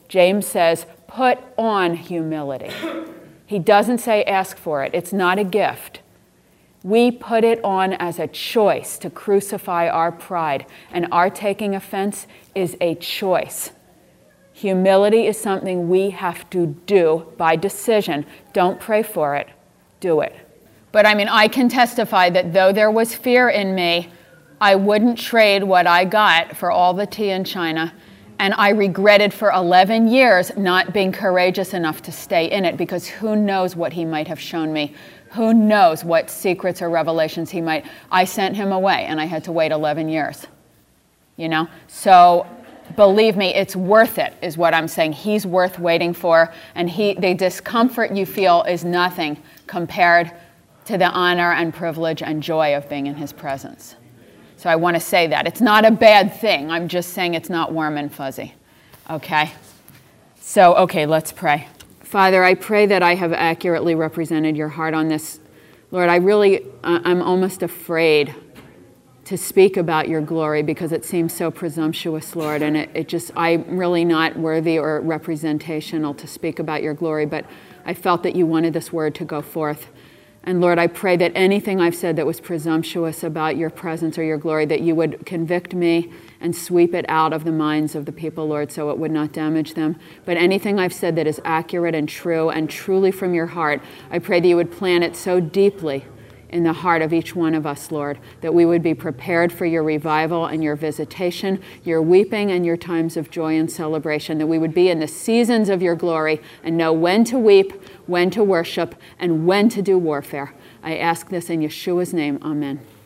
James says, put on humility. He doesn't say ask for it. It's not a gift. We put it on as a choice to crucify our pride, and our taking offense is a choice. Humility is something we have to do by decision. Don't pray for it. Do it. But I can testify that though there was fear in me, I wouldn't trade what I got for all the tea in China. And I regretted for 11 years not being courageous enough to stay in it, because who knows what he might have shown me. Who knows what secrets or revelations he might. I sent him away and I had to wait 11 years. So believe me, it's worth it, is what I'm saying. He's worth waiting for. And the discomfort you feel is nothing compared to the honor and privilege and joy of being in his presence. So I want to say that. It's not a bad thing. I'm just saying it's not warm and fuzzy. Okay? So, let's pray. Father, I pray that I have accurately represented your heart on this. Lord, I'm almost afraid to speak about your glory because it seems so presumptuous, Lord, and I'm really not worthy or representational to speak about your glory, but I felt that you wanted this word to go forth. And Lord, I pray that anything I've said that was presumptuous about your presence or your glory, that you would convict me and sweep it out of the minds of the people, Lord, so it would not damage them. But anything I've said that is accurate and true and truly from your heart, I pray that you would plant it so deeply in the heart of each one of us, Lord, that we would be prepared for your revival and your visitation, your weeping and your times of joy and celebration, that we would be in the seasons of your glory and know when to weep, when to worship, and when to do warfare. I ask this in Yeshua's name. Amen.